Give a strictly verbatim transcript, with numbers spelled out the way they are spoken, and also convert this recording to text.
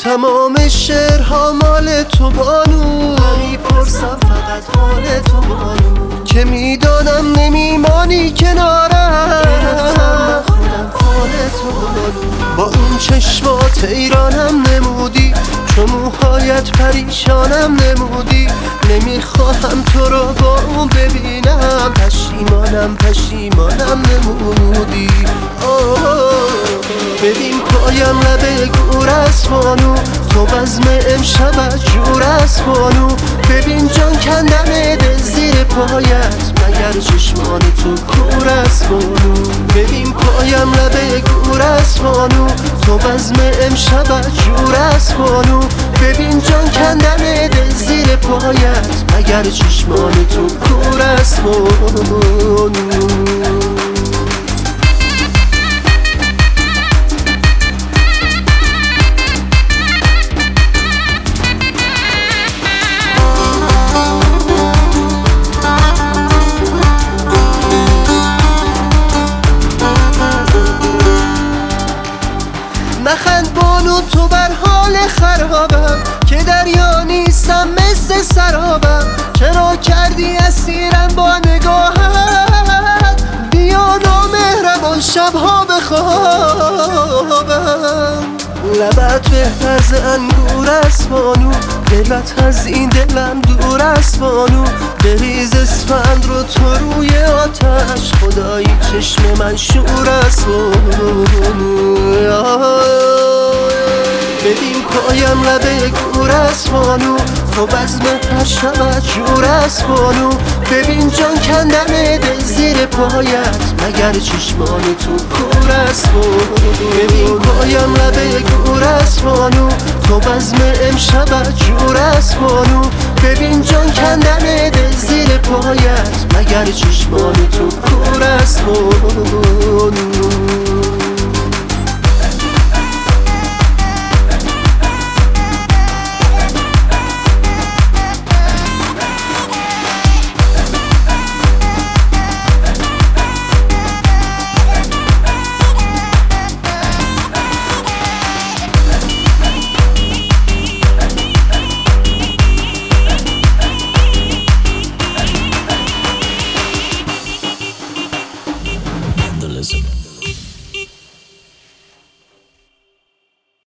تمام شعرها مال تو بانو، میپرسم فقط حال تو بانو، که میدانم نمیمانی کنارم، گرفتم خودم حال تو بانو. با اون چشمات ایرانم نمودی، چون موهایت پریشانم نمودی، نمیخواهم تو رو با اون ببینم، پشیمانم پشیمانم نمودی. ببین پایم لبه گور است بانو، تو بزم امشبت جور است بانو، ببین جان کندن دل زیر پایت، مگر چشمان تو کور است بانو. ببین پایم لبه گور است بانو، تو بزم امشبت جور است بانو، ببین جان کندن دل زیر پایت، مگر چشمان تو کور است بانو. نخند بانو تو بر حال خرابم، که دریا نیستم مثل سرابم، چرا کردی اسیرم با نگاهت، بیا نامهربان شبها بخوابم. لبت بهتر ز انگور است بانو، دلت از این دلم دور است بانو، بریز اسفند رو تو روی آتش، خدایی چشم من شور است بانو. ببین پایم لبه گور است بانو، تو بزم هر شبت جور است بانو، ببین جان کندن دل زیر پایت، مگر چشمان تو کور است بانو. ببین پایم لبه گور است بانو، تو بزم امشبت جور است بانو، ببین جان کندن دل زیر پایت، مگر چشمان تو کور است بانو. Vandalism.